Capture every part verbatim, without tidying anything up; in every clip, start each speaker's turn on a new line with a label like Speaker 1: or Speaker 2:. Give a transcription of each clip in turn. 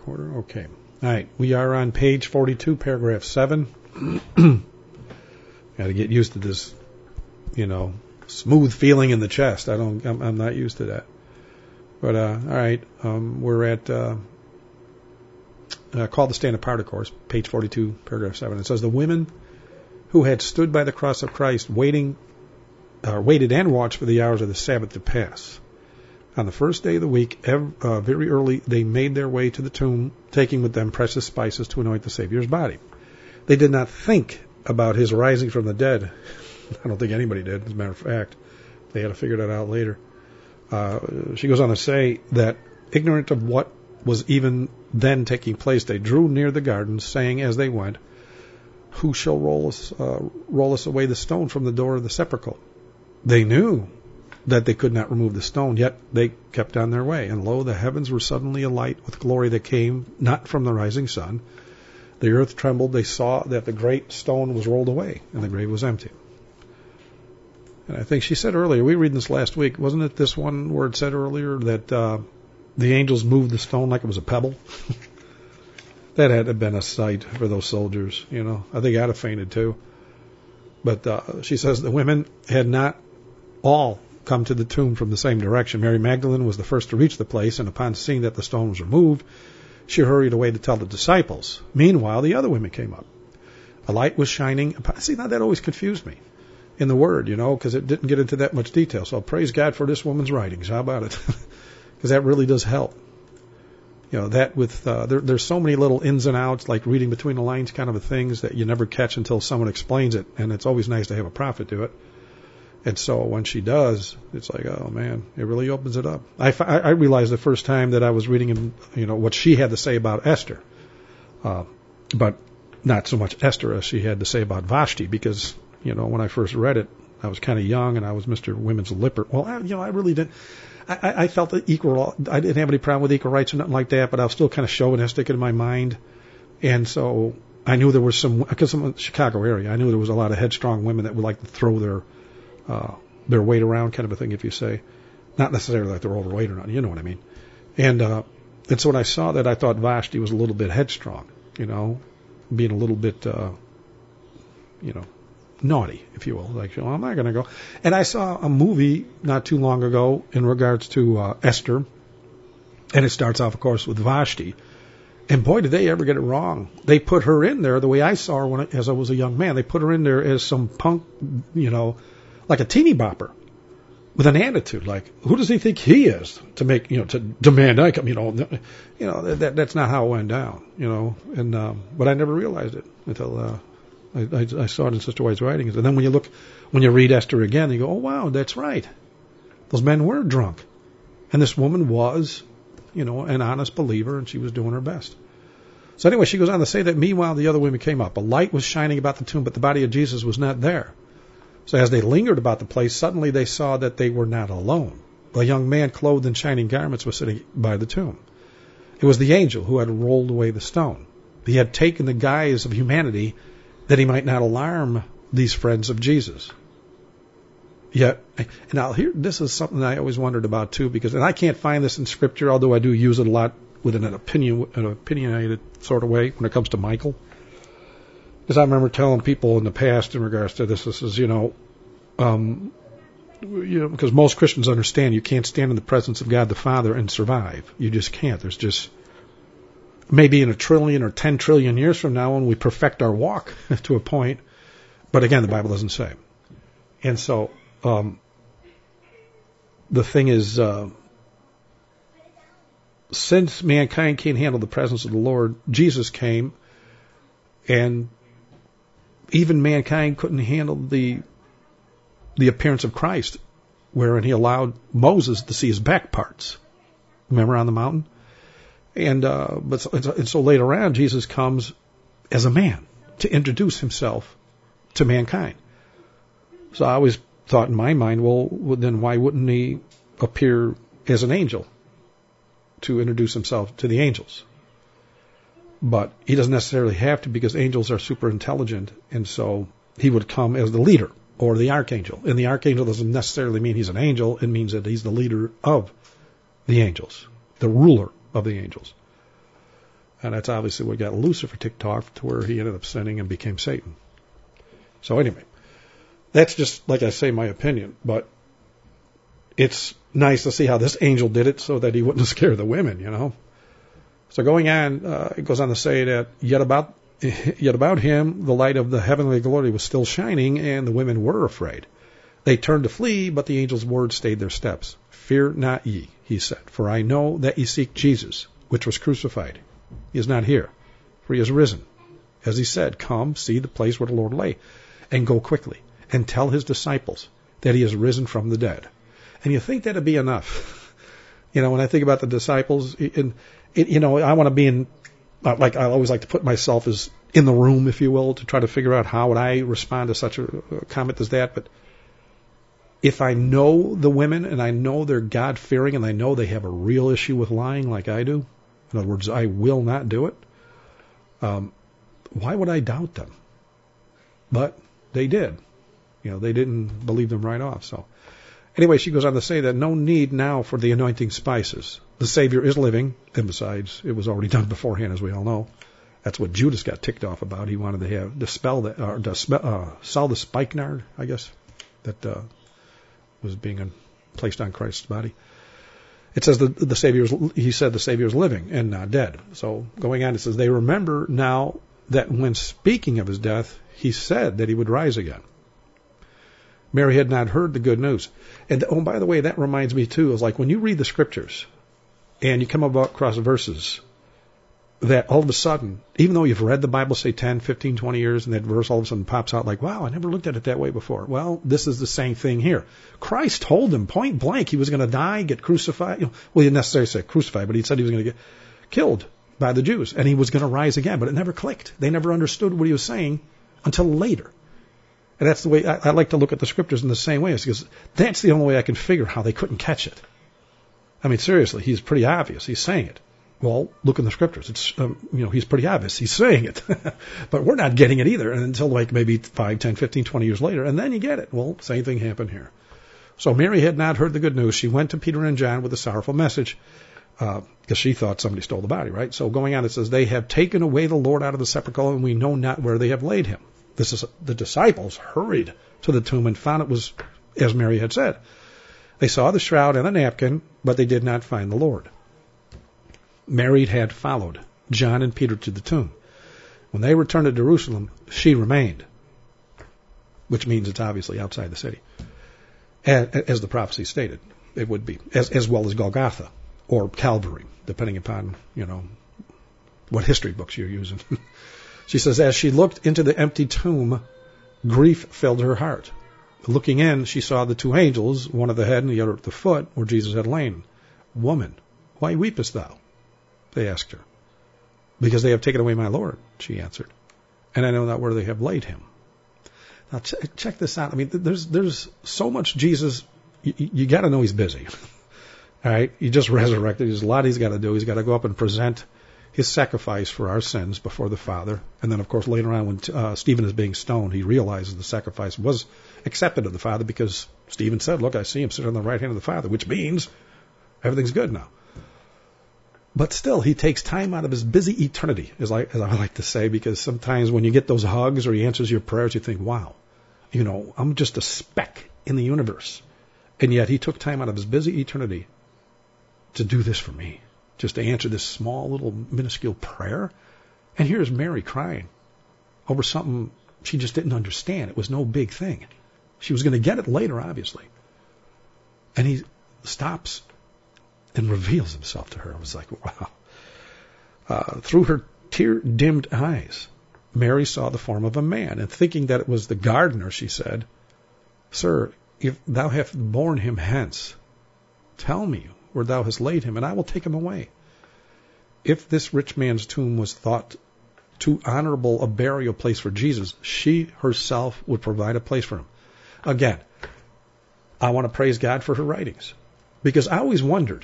Speaker 1: recorder? Okay. All right. We are on page forty-two, paragraph seven. Got to get used to this, you know, smooth feeling in the chest. I don't, I'm, I'm not used to that. But, uh, all right. Um, we're at, uh, uh, called the Stand Apart, of course, page forty-two, paragraph seven. It says, the women who had stood by the cross of Christ waiting, uh, waited and watched for the hours of the Sabbath to pass. On the first day of the week, every, uh, very early, they made their way to the tomb, taking with them precious spices to anoint the Savior's body. They did not think about his rising from the dead. I don't think anybody did, as a matter of fact. They had to figure that out later. Uh, she goes on to say that, ignorant of what was even then taking place, they drew near the garden, saying as they went, who shall roll us, uh, roll us away the stone from the door of the sepulchre? They knew that they could not remove the stone, yet they kept on their way. And lo, the heavens were suddenly alight with glory that came not from the rising sun. The earth trembled. They saw that the great stone was rolled away, and the grave was empty. And I think she said earlier, we read this last week, wasn't it this one where it said earlier that uh, the angels moved the stone like it was a pebble? That had to have been a sight for those soldiers, you know. I think I'd have fainted too. But uh, she says the women had not all come to the tomb from the same direction. Mary Magdalene was the first to reach the place, and upon seeing that the stone was removed, she hurried away to tell the disciples. Meanwhile, the other women came up. A light was shining. See, now that always confused me in the Word, you know, because it didn't get into that much detail. So praise God for this woman's writings. How about it? Because that really does help. You know, that with, uh, there, there's so many little ins and outs, like reading between the lines kind of a things that you never catch until someone explains it. And it's always nice to have a prophet do it. And so when she does, it's like, oh man, it really opens it up. I, I realized the first time that I was reading, you know, what she had to say about Esther, uh, but not so much Esther as she had to say about Vashti, because, you know, when I first read it, I was kind of young and I was Mister Women's Lipper. Well, I, you know, I really didn't, I, I felt that equal, I didn't have any problem with equal rights or nothing like that, but I was still kind of chauvinistic in my mind. And so I knew there was some, because I'm in the Chicago area, I knew there was a lot of headstrong women that would like to throw their, Uh, their weight around, kind of a thing, if you say. Not necessarily like they're overweight or not, you know what I mean. And uh, and so when I saw that, I thought Vashti was a little bit headstrong, you know, being a little bit, uh, you know, naughty, if you will. Like, well, I'm not going to go. And I saw a movie not too long ago in regards to uh, Esther, and it starts off, of course, with Vashti. And boy, did they ever get it wrong. They put her in there the way I saw her when I, as I was a young man. They put her in there as some punk, you know, like a teeny bopper with an attitude. Like, who does he think he is to make, you know, to demand I come, you know, you know, that, that's not how it went down, you know, and, um, but I never realized it until, uh, I, I, I saw it in Sister White's writings. And then when you look, when you read Esther again, you go, oh wow, that's right. Those men were drunk. And this woman was, you know, an honest believer, and she was doing her best. So anyway, she goes on to say that meanwhile the other women came up. A light was shining about the tomb, but the body of Jesus was not there. So as they lingered about the place, suddenly they saw that they were not alone. A young man clothed in shining garments was sitting by the tomb. It was the angel who had rolled away the stone. He had taken the guise of humanity that he might not alarm these friends of Jesus. Yet, and now here, this is something I always wondered about too, because, and I can't find this in Scripture, although I do use it a lot with an opinion, an opinionated sort of way when it comes to Michael. Because I remember telling people in the past in regards to this, this is, you know, um, you know, because most Christians understand you can't stand in the presence of God the Father and survive. You just can't. There's just, maybe in a trillion or ten trillion years from now when we perfect our walk to a point, but again, the Bible doesn't say. And so, um, the thing is, uh, since mankind can't handle the presence of the Lord, Jesus came, and even mankind couldn't handle the the appearance of Christ, wherein he allowed Moses to see his back parts. Remember on the mountain? And uh, but so, and so later on, Jesus comes as a man to introduce himself to mankind. So I always thought in my mind, well, then why wouldn't he appear as an angel to introduce himself to the angels? But he doesn't necessarily have to, because angels are super intelligent, and so he would come as the leader or the archangel. And the archangel doesn't necessarily mean he's an angel. It means that he's the leader of the angels, the ruler of the angels. And that's obviously what got Lucifer ticked off to where he ended up sinning and became Satan. So anyway, that's just, like I say, my opinion. But it's nice to see how this angel did it so that he wouldn't scare the women, you know. So going on, uh, it goes on to say that yet about yet about him the light of the heavenly glory was still shining, and the women were afraid. They turned to flee, but the angel's word stayed their steps. Fear not ye, he said, for I know that ye seek Jesus, which was crucified. He is not here, for he is risen. As he said, come, see the place where the Lord lay, and go quickly, and tell his disciples that he is risen from the dead. And you think that'd be enough? You know, when I think about the disciples, and it, you know, I want to be in, like I always like to put myself as in the room, if you will, to try to figure out how would I respond to such a comment as that. But if I know the women and I know they're God-fearing and I know they have a real issue with lying like I do, in other words, I will not do it, um, why would I doubt them? But they did. You know, they didn't believe them right off. So anyway, she goes on to say that no need now for the anointing spices. The Savior is living, and besides, it was already done beforehand, as we all know. That's what Judas got ticked off about. He wanted to have dispel the, or dispel, uh, sell the spikenard, I guess, that uh, was being placed on Christ's body. It says that the Savior, he said the Savior is living and not dead. So going on, it says they remember now that when speaking of his death, he said that he would rise again. Mary had not heard the good news. And oh, by the way, that reminds me too, is like when you read the scriptures and you come across verses that all of a sudden, even though you've read the Bible, say ten, fifteen, twenty years, and that verse all of a sudden pops out like, wow, I never looked at it that way before. Well, this is the same thing here. Christ told him point blank he was going to die, get crucified. You know, well, he didn't necessarily say crucified, but he said he was going to get killed by the Jews, and he was going to rise again. But it never clicked. They never understood what he was saying until later. And that's the way I, I like to look at the scriptures in the same way, because that's the only way I can figure how they couldn't catch it. I mean, seriously, he's pretty obvious. He's saying it. Well, look in the scriptures. It's, um, you know, he's pretty obvious. He's saying it. But we're not getting it either until like maybe five, ten, fifteen, twenty years later. And then you get it. Well, same thing happened here. So Mary had not heard the good news. She went to Peter and John with a sorrowful message because uh, she thought somebody stole the body, right? So going on, it says, they have taken away the Lord out of the sepulchre, and we know not where they have laid him. This is the disciples hurried to the tomb and found it was as Mary had said. They saw the shroud and a napkin, but they did not find the Lord. Mary had followed John and Peter to the tomb. When they returned to Jerusalem, she remained, which means it's obviously outside the city, as the prophecy stated it would be, as, as well as Golgotha or Calvary, depending upon, you know, what history books you're using. She says, as she looked into the empty tomb, grief filled her heart. Looking in, she saw the two angels, one at the head and the other at the foot, where Jesus had lain. Woman, why weepest thou? They asked her. Because they have taken away my Lord, she answered, and I know not where they have laid him. Now ch- check this out. I mean, there's there's so much Jesus. You, you got to know he's busy. All right, he just resurrected. There's a lot he's got to do. He's got to go up and present his sacrifice for our sins before the Father. And then, of course, later on when uh, Stephen is being stoned, he realizes the sacrifice was accepted of the Father because Stephen said, look, I see him sitting on the right hand of the Father, which means everything's good now. But still, he takes time out of his busy eternity, as I, as I like to say, because sometimes when you get those hugs or he answers your prayers, you think, wow, you know, I'm just a speck in the universe. And yet he took time out of his busy eternity to do this for me, just to answer this small little minuscule prayer. And here's Mary crying over something she just didn't understand. It was no big thing. She was going to get it later, obviously. And he stops and reveals himself to her. I was like, wow. Uh, through her tear-dimmed eyes, Mary saw the form of a man, and thinking that it was the gardener, she said, Sir, if thou hast borne him hence, tell me where thou hast laid him, and I will take him away. If this rich man's tomb was thought too honorable a burial place for Jesus, she herself would provide a place for him. Again, I want to praise God for her writings, because I always wondered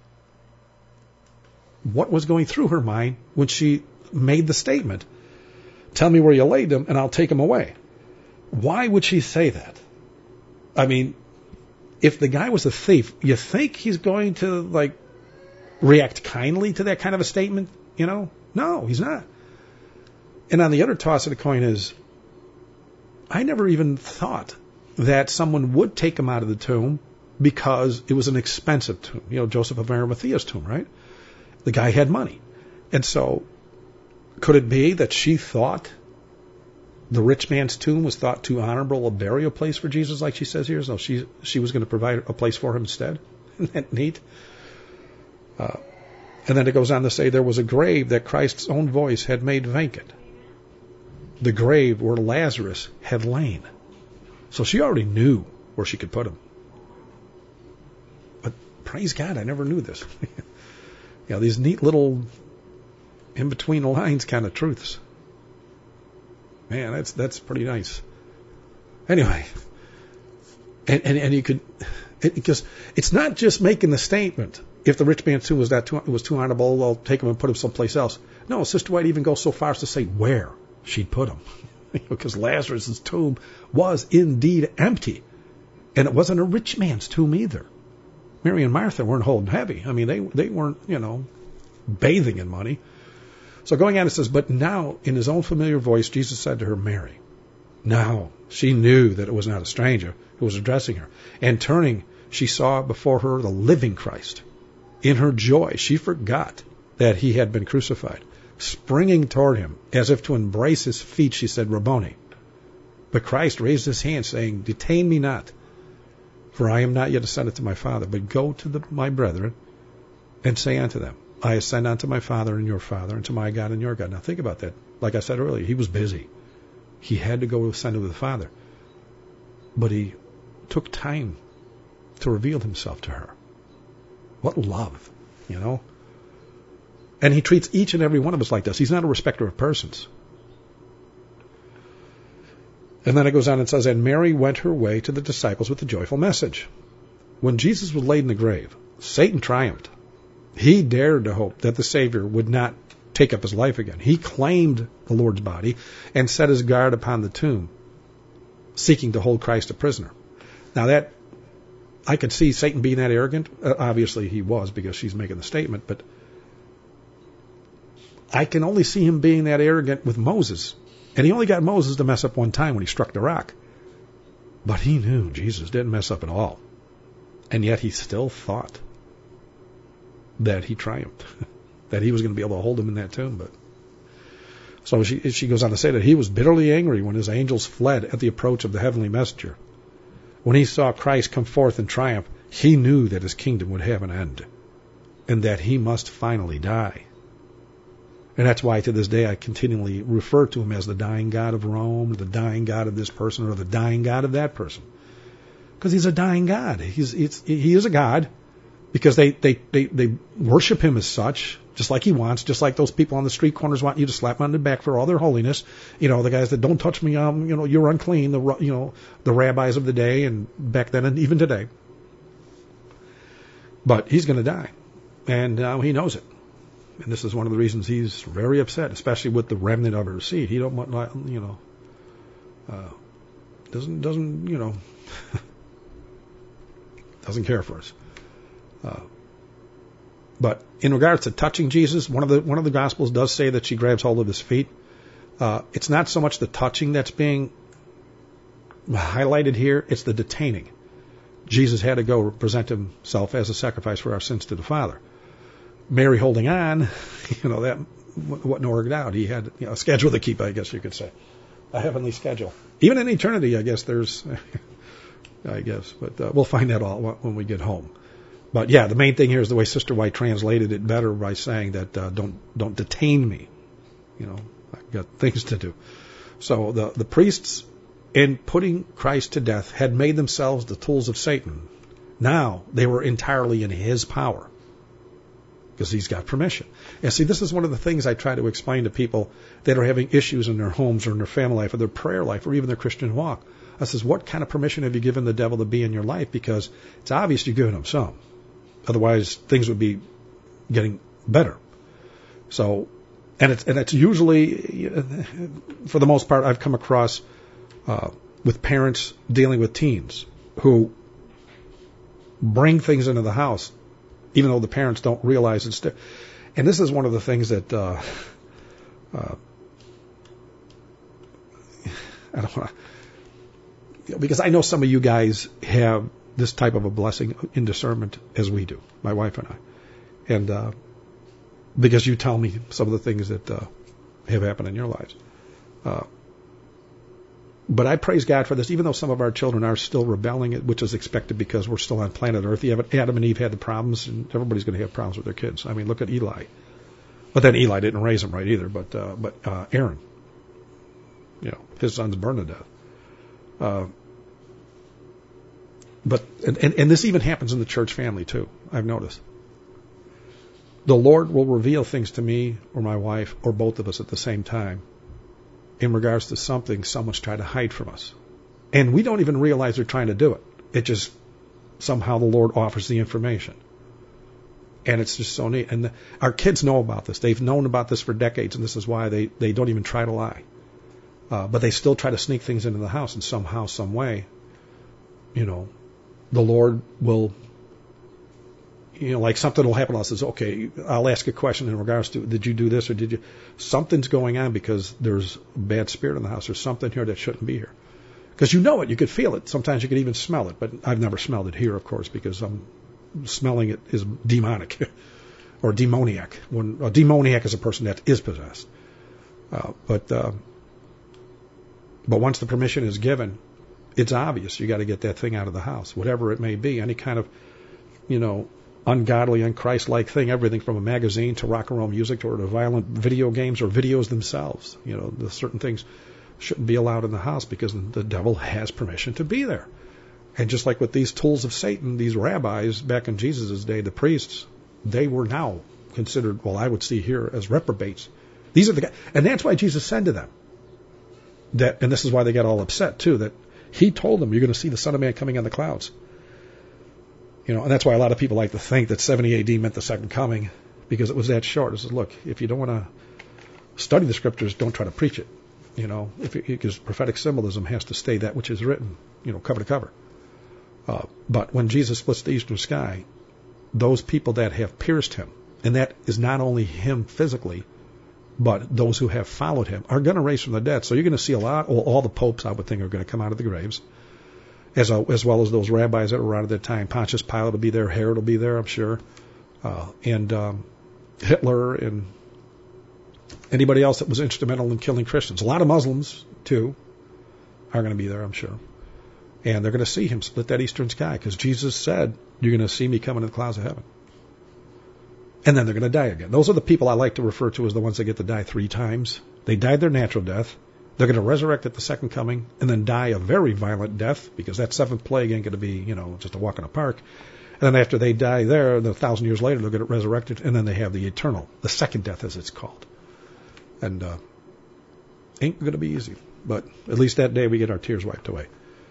Speaker 1: what was going through her mind when she made the statement, tell me where you laid him and I'll take him away. Why would she say that? I mean, if the guy was a thief, you think he's going to like react kindly to that kind of a statement? You know, no, he's not. And on the other toss of the coin is, I never even thought that someone would take him out of the tomb because it was an expensive tomb. You know, Joseph of Arimathea's tomb, right? The guy had money. And so, could it be that she thought the rich man's tomb was thought too honorable a burial place for Jesus, like she says here? So she she was going to provide a place for him instead? Isn't that neat? Uh, and then it goes on to say there was a grave that Christ's own voice had made vacant. The grave where Lazarus had lain. So she already knew where she could put him. But praise God, I never knew this. You know, these neat little in between the lines kind of truths. Man, that's that's pretty nice. Anyway, and and, and you could, it, because it's not just making the statement. If the rich man's tomb was that too, it was too honorable, I'll take him and put him someplace else. No, Sister White even goes so far as to say where she'd put him, because Lazarus' tomb was indeed empty, and it wasn't a rich man's tomb either. Mary and Martha weren't holding heavy. I mean, they they weren't, you know, bathing in money. So going on, it says, but now, in his own familiar voice, Jesus said to her, Mary. Now, she knew that it was not a stranger who was addressing her. And turning, she saw before her the living Christ. In her joy, she forgot that he had been crucified. Springing toward him, as if to embrace his feet, she said, Rabboni. But Christ raised his hand, saying, Detain me not, for I am not yet ascended to my Father, but go to the, my brethren, and say unto them, I ascend unto my Father and your Father, and to my God and your God. Now think about that. Like I said earlier, he was busy. He had to go ascend to the Father. But he took time to reveal himself to her. What love, you know? And he treats each and every one of us like this. He's not a respecter of persons. And then it goes on and says, and Mary went her way to the disciples with the joyful message. When Jesus was laid in the grave, Satan triumphed. He dared to hope that the Savior would not take up his life again. He claimed the Lord's body and set his guard upon the tomb, seeking to hold Christ a prisoner. Now that, I could see Satan being that arrogant. Uh, obviously he was, because she's making the statement, but I can only see him being that arrogant with Moses. And he only got Moses to mess up one time when he struck the rock. But he knew Jesus didn't mess up at all. And yet he still thought that he triumphed, that he was going to be able to hold him in that tomb. But so she, she goes on to say that he was bitterly angry when his angels fled at the approach of the heavenly messenger. When he saw Christ come forth in triumph, he knew that his kingdom would have an end, and that he must finally die. And that's why to this day I continually refer to him as the dying God of Rome, the dying God of this person, or the dying God of that person. Because he's a dying God. He's, it's, he is a God, because they, they, they, they worship him as such, just like he wants, just like those people on the street corners want you to slap on the back for all their holiness. You know, the guys that don't touch me, um, you know, you're unclean, the, you know, the rabbis of the day, and back then and even today. But he's going to die, and uh, he knows it. And this is one of the reasons he's very upset, especially with the remnant of her seed. He don't want, you know, uh, doesn't, doesn't, you know, doesn't care for us. Uh, but in regards to touching Jesus, one of the one of the Gospels does say that she grabs hold of his feet. Uh, it's not so much the touching that's being highlighted here; it's the detaining. Jesus had to go present himself as a sacrifice for our sins to the Father. Mary holding on, you know, that wasn't worked out. He had, you know, a schedule to keep, I guess you could say, a heavenly schedule. Even in eternity, I guess there's, I guess, but uh, we'll find that all when we get home. But yeah, the main thing here is the way Sister White translated it better by saying that uh, don't don't detain me. You know, I've got things to do. So the the priests, in putting Christ to death, had made themselves the tools of Satan. Now they were entirely in his power, because he's got permission. And see, this is one of the things I try to explain to people that are having issues in their homes or in their family life or their prayer life or even their Christian walk. I says, what kind of permission have you given the devil to be in your life? Because it's obvious you're giving him some. Otherwise, things would be getting better. So, and it's, and it's usually, for the most part, I've come across uh, with parents dealing with teens who bring things into the house, even though the parents don't realize it's there. And this is one of the things that uh, uh, I don't want to, because I know some of you guys have this type of a blessing in discernment as we do, my wife and I, and uh, because you tell me some of the things that uh, have happened in your lives. Uh, but I praise God for this, even though some of our children are still rebelling, which is expected because we're still on planet Earth. Adam and Eve had the problems, and everybody's going to have problems with their kids. I mean, look at Eli. But then Eli didn't raise them right either. But uh, but uh, Aaron, you know, his sons burned to death. Uh, but and, and, and this even happens in the church family too. I've noticed. The Lord will reveal things to me or my wife or both of us at the same time in regards to something someone's trying to hide from us. And we don't even realize they're trying to do it. It just, somehow the Lord offers the information. And it's just so neat. And the, our kids know about this. They've known about this for decades, and this is why they, they don't even try to lie. Uh, but they still try to sneak things into the house, and somehow, some way, you know, the Lord will, you know, like something will happen. I'll says, okay, I'll ask a question in regards to, did you do this or did you? Something's going on because there's a bad spirit in the house. There's something here that shouldn't be here. Because you know it, you could feel it. Sometimes you could even smell it. But I've never smelled it here, of course, because I'm smelling it is demonic or demoniac. When a demoniac is a person that is possessed. Uh, but uh, but once the permission is given, it's obvious. You got to get that thing out of the house, whatever it may be. Any kind of, you know, ungodly, unchrist-like thing, everything from a magazine to rock and roll music to violent video games or videos themselves. You know, the certain things shouldn't be allowed in the house because the devil has permission to be there. And just like with these tools of Satan, these rabbis back in Jesus' day, the priests, they were now considered, well, I would see here as reprobates. These are the guys, and that's why Jesus said to them that, and this is why they got all upset too, that he told them, you're going to see the Son of Man coming on the clouds. You know, and that's why a lot of people like to think that seventy A D meant the second coming, because it was that short. It says, look, if you don't want to study the scriptures, don't try to preach it. You know, if it, because prophetic symbolism has to stay that which is written, you know, cover to cover. Uh, but when Jesus splits the eastern sky, those people that have pierced him, and that is not only him physically, but those who have followed him, are going to raise from the dead. So you're going to see a lot, all, all the popes, I would think, are going to come out of the graves. As, a, as well as those rabbis that were around at that time. Pontius Pilate will be there. Herod will be there, I'm sure. Uh, and um, Hitler and anybody else that was instrumental in killing Christians. A lot of Muslims, too, are going to be there, I'm sure. And they're going to see him split that eastern sky because Jesus said, you're going to see me coming in the clouds of heaven. And then they're going to die again. Those are the people I like to refer to as the ones that get to die three times. They died their natural death. They're going to resurrect at the second coming and then die a very violent death because that seventh plague ain't going to be, you know, just a walk in a park. And then after they die there, a thousand years later, they'll get resurrected, and then they have the eternal, the second death as it's called. And uh, ain't going to be easy. But at least that day we get our tears wiped away.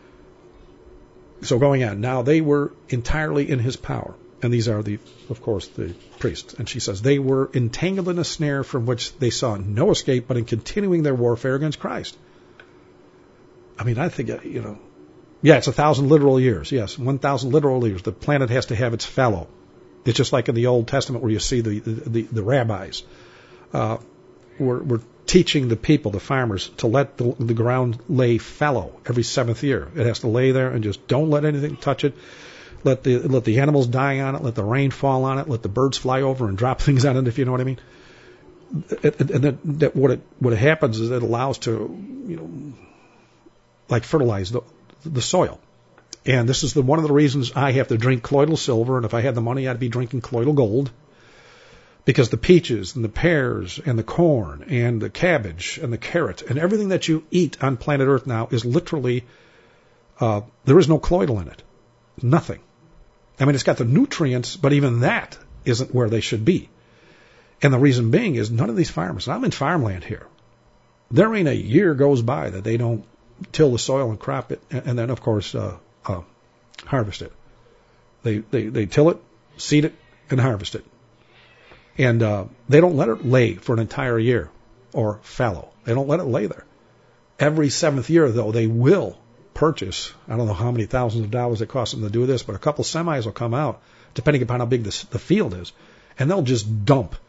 Speaker 1: So going on. Now they were entirely in his power. And these are, the, of course, the priests. And she says, they were entangled in a snare from which they saw no escape, but in continuing their warfare against Christ. I mean, I think, you know, yeah, it's a thousand literal years. Yes, one thousand literal years. The planet has to have its fallow. It's just like in the Old Testament where you see the, the, the, the rabbis. Uh, we're, we're teaching the people, the farmers, to let the, the ground lay fallow every seventh year. It has to lay there and just don't let anything touch it. Let the let the animals die on it. Let the rain fall on it. Let the birds fly over and drop things on it, if you know what I mean. And that, that what it what happens is it allows to, you know, like fertilize the the soil. And this is the one of the reasons I have to drink colloidal silver. And if I had the money, I'd be drinking colloidal gold. Because the peaches and the pears and the corn and the cabbage and the carrot and everything that you eat on planet Earth now is literally uh, there is no colloidal in it. Nothing. I mean, it's got the nutrients, but even that isn't where they should be. And the reason being is none of these farmers, and I'm in farmland here, there ain't a year goes by that they don't till the soil and crop it, and then, of course, uh, uh, harvest it. They, they, they till it, seed it, and harvest it. And uh, they don't let it lay for an entire year or fallow. They don't let it lay there. Every seventh year, though, they will purchase, I don't know how many thousands of dollars it costs them to do this, but a couple semis will come out, depending upon how big this, the field is, and they'll just dump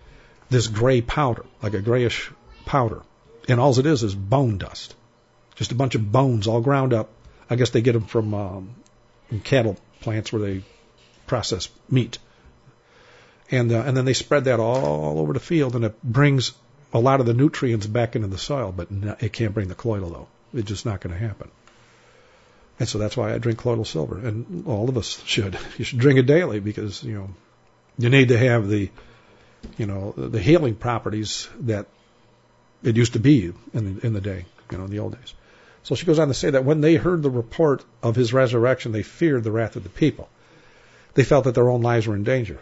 Speaker 1: this gray powder, like a grayish powder. And all it is is bone dust. Just a bunch of bones all ground up. I guess they get them from um, cattle plants where they process meat. And uh, and then they spread that all over the field, and it brings a lot of the nutrients back into the soil, but it can't bring the colloidal, though. It's just not going to happen. And so that's why I drink colloidal silver, and all of us should. You should drink it daily because, you know, you need to have the, you know, the healing properties that it used to be in the, in the day, you know, in the old days. So she goes on to say that when they heard the report of his resurrection, they feared the wrath of the people. They felt that their own lives were in danger.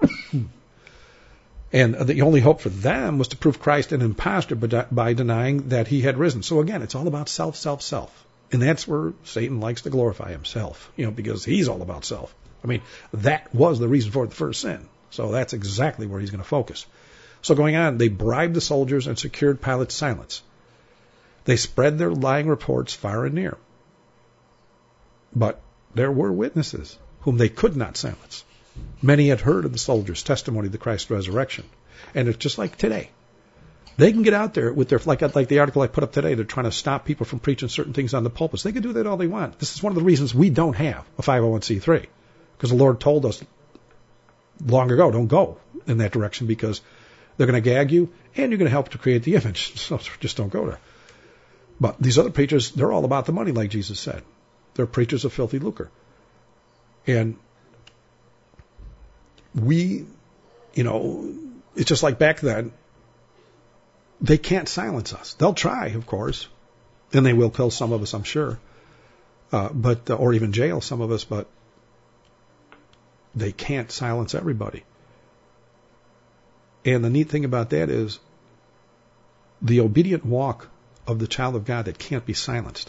Speaker 1: And the only hope for them was to prove Christ an impostor by denying that he had risen. So again, it's all about self, self, self. And that's where Satan likes to glorify himself, you know, because he's all about self. I mean, that was the reason for the first sin. So that's exactly where he's going to focus. So going on, they bribed the soldiers and secured Pilate's silence. They spread their lying reports far and near. But there were witnesses whom they could not silence. Many had heard of the soldiers' testimony to Christ's resurrection. And it's just like today. They can get out there with their, like, like the article I put up today, they're trying to stop people from preaching certain things on the pulpits. They can do that all they want. This is one of the reasons we don't have a five oh one c three. Because the Lord told us long ago, don't go in that direction because they're going to gag you and you're going to help to create the image. So just don't go there. But these other preachers, they're all about the money, like Jesus said. They're preachers of filthy lucre. And we, you know, it's just like back then, they can't silence us. They'll try, of course, and they will kill some of us, I'm sure, uh, but uh, or even jail some of us, but they can't silence everybody. And the neat thing about that is the obedient walk of the child of God that can't be silenced.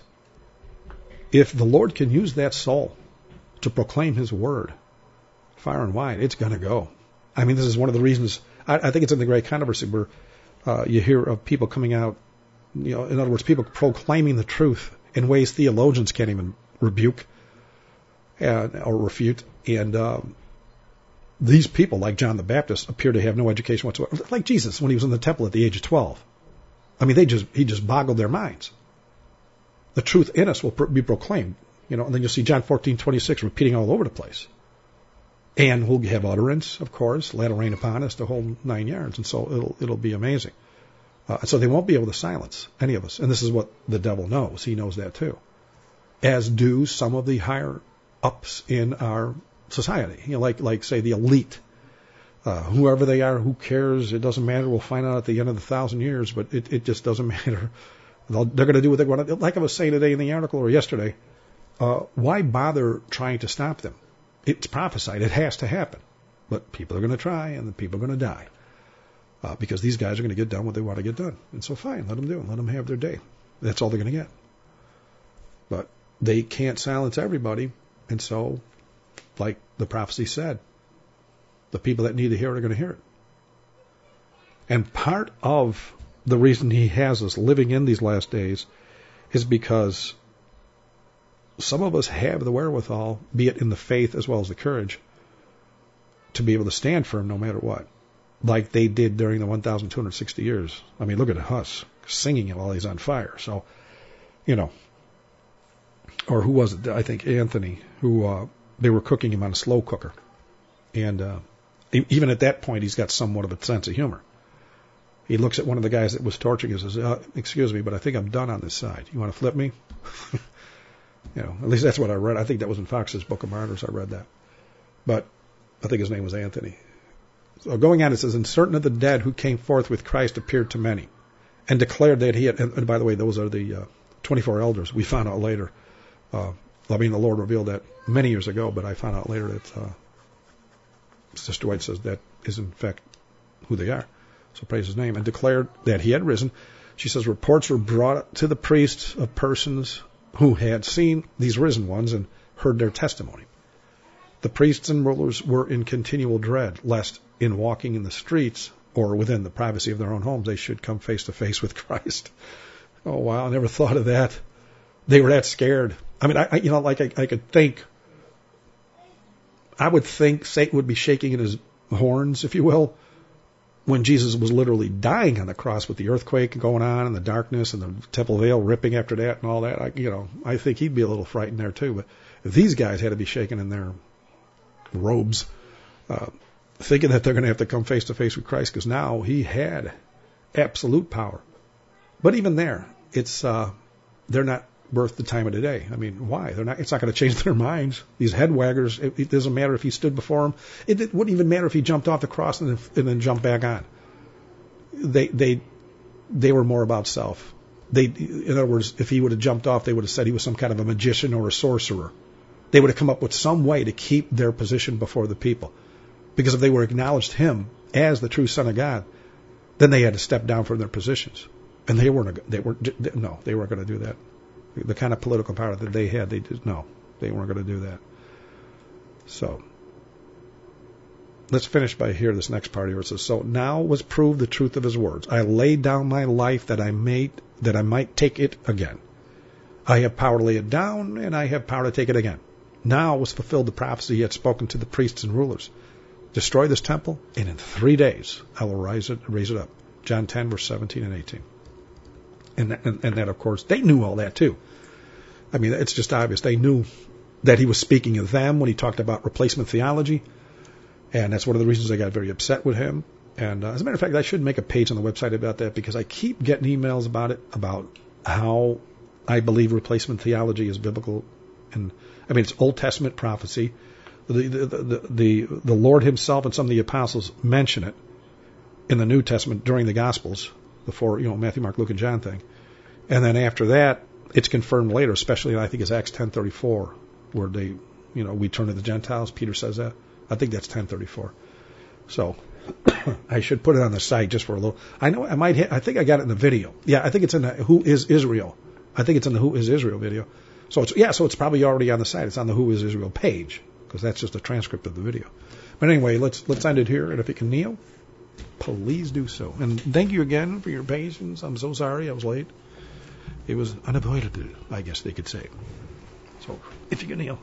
Speaker 1: If the Lord can use that soul to proclaim his word far and wide, it's going to go. I mean, this is one of the reasons, I, I think it's in the Great Controversy where uh, you hear of people coming out, you know, in other words, people proclaiming the truth in ways theologians can't even rebuke uh, or refute. And um, these people, like John the Baptist, appear to have no education whatsoever. Like Jesus, when he was in the temple at the age of twelve. I mean, they just he just boggled their minds. The truth in us will be proclaimed, you know, and then you'll see John fourteen twenty-six repeating all over the place. And we'll have utterance, of course, let it rain upon us, the whole nine yards, and so it'll it'll be amazing. Uh, so they won't be able to silence any of us, and this is what the devil knows. He knows that too, as do some of the higher ups in our society. You know, like like say the elite, uh, whoever they are, who cares? It doesn't matter. We'll find out at the end of the thousand years, but it it just doesn't matter. They'll, they're going to do what they want to. Like I was saying today in the article or yesterday, uh, why bother trying to stop them? It's prophesied. It has to happen. But people are going to try, and the people are going to die. Uh, because these guys are going to get done what they want to get done. And so fine, let them do it. Let them have their day. That's all they're going to get. But they can't silence everybody. And so, like the prophecy said, the people that need to hear it are going to hear it. And part of the reason he has us living in these last days is because some of us have the wherewithal, be it in the faith as well as the courage, to be able to stand firm no matter what, like they did during the one thousand two hundred sixty years. I mean, look at Huss singing it while he's on fire. So, you know, or who was it? I think Anthony, who uh, they were cooking him on a slow cooker. And uh, even at that point, he's got somewhat of a sense of humor. He looks at one of the guys that was torturing and says, uh, excuse me, but I think I'm done on this side. You want to flip me? You know, at least that's what I read. I think that was in Fox's Book of Martyrs. I read that. But I think his name was Anthony. So going on, it says, and certain of the dead who came forth with Christ appeared to many and declared that he had, and, and by the way, those are the uh, twenty-four elders. We found out later. Uh, I mean, the Lord revealed that many years ago, but I found out later that uh, Sister White says that is in fact who they are. So praise his name. And declared that he had risen. She says reports were brought to the priests of persons who had seen these risen ones and heard their testimony. The priests and rulers were in continual dread, lest in walking in the streets or within the privacy of their own homes, they should come face to face with Christ. Oh, wow, I never thought of that. They were that scared. I mean, I, I you know, like I, I could think, I would think Satan would be shaking in his horns, if you will, when Jesus was literally dying on the cross with the earthquake going on and the darkness and the temple veil ripping after that and all that, I, you know, I think he'd be a little frightened there too. But if these guys had to be shaken in their robes, uh, thinking that they're going to have to come face to face with Christ, because now he had absolute power. But even there, it's uh, they're not worth the time of the day. I mean, why? They're not. It's not going to change their minds. These head waggers. It, it doesn't matter if he stood before them. It, it wouldn't even matter if he jumped off the cross and then, and then jumped back on. They they they were more about self. They, in other words, if he would have jumped off, they would have said he was some kind of a magician or a sorcerer. They would have come up with some way to keep their position before the people. Because if they were acknowledged him as the true Son of God, then they had to step down from their positions, and they weren't. They were no, they weren't going to do that. The kind of political power that they had, they did no, they weren't going to do that. So let's finish by here. This next part here it says, "So now was proved the truth of his words. I laid down my life that I made that I might take it again. I have power to lay it down, and I have power to take it again. Now was fulfilled the prophecy he had spoken to the priests and rulers. Destroy this temple, and in three days I will raise it, raise it up." John ten, verse seventeen and eighteen. And that, and, and that, of course, they knew all that too. I mean, it's just obvious. They knew that he was speaking of them when he talked about replacement theology. And that's one of the reasons I got very upset with him. And uh, as a matter of fact, I should make a page on the website about that, because I keep getting emails about it, about how I believe replacement theology is biblical. And I mean, it's Old Testament prophecy. The, the, the, the, the Lord himself and some of the apostles mention it in the New Testament during the Gospels, the four, you know, Matthew, Mark, Luke, and John thing. And then after that, it's confirmed later, especially I think it's Acts ten thirty-four, where they, you know, we turn to the Gentiles. Peter says that. I think that's ten thirty-four. So I should put it on the site just for a little. I know I might. Hit, I think I got it in the video. Yeah, I think it's in the Who is Israel. I think it's in the Who is Israel video. So it's yeah. So it's probably already on the site. It's on the Who is Israel page, because that's just a transcript of the video. But anyway, let's let's end it here. And if you can kneel, please do so. And thank you again for your patience. I'm so sorry I was late. It was unavoidable, I guess they could say. So if you can kneel.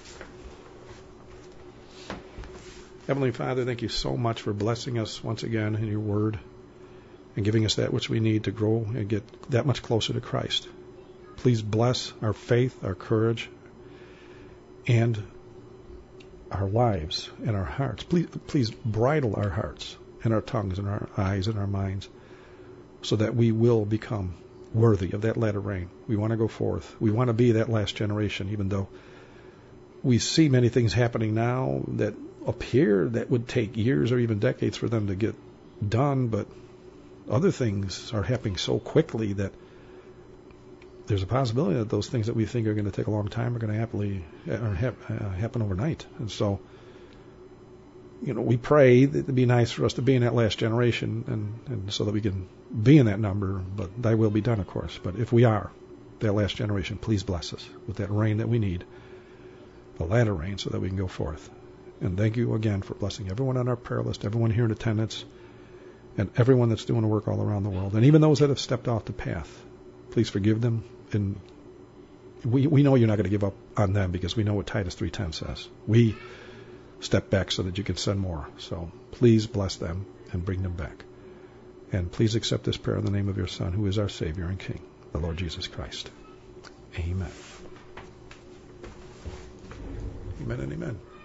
Speaker 1: Heavenly Father, thank you so much for blessing us once again in your word and giving us that which we need to grow and get that much closer to Christ. Please bless our faith, our courage, and our lives and our hearts. Please, please bridle our hearts and our tongues and our eyes and our minds so that we will become worthy of that latter rain. We want to go forth. We want to be that last generation, even though we see many things happening now that appear that would take years or even decades for them to get done, but other things are happening so quickly that there's a possibility that those things that we think are going to take a long time are going to happily or hap- uh, happen overnight. And so, you know, we pray that it'd be nice for us to be in that last generation, and, and so that we can be in that number, but thy will be done, of course. But if we are that last generation, please bless us with that rain that we need, the latter rain, so that we can go forth. And thank you again for blessing everyone on our prayer list, everyone here in attendance, and everyone that's doing the work all around the world, and even those that have stepped off the path. Please forgive them. And we we know you're not going to give up on them, because we know what Titus three ten says. We step back so that you can send more. So please bless them and bring them back. And please accept this prayer in the name of your Son, who is our Savior and King, the Lord Jesus Christ. Amen. Amen and amen.